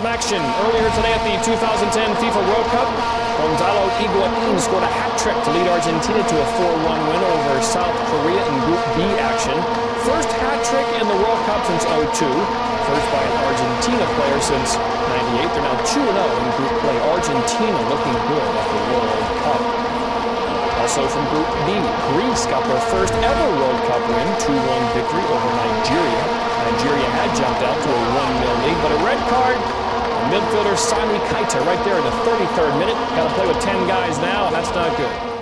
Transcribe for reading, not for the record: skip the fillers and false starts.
Some action earlier today at the 2010 FIFA World Cup. Gonzalo Higuain scored a hat-trick to lead Argentina to a 4-1 win over South Korea in Group B action. First hat-trick in the World Cup since '02. First by an Argentina player since '98. They're now 2-0 in Group play. Argentina looking good at the World Cup. Also from Group B, Greece got their first ever World Cup win, 2-1 victory over Nigeria. Nigeria had jumped out to a 1-0 lead, but a red card. Midfielder Sami Keita right there in the 33rd minute. Got to play with 10 guys now, and that's not good.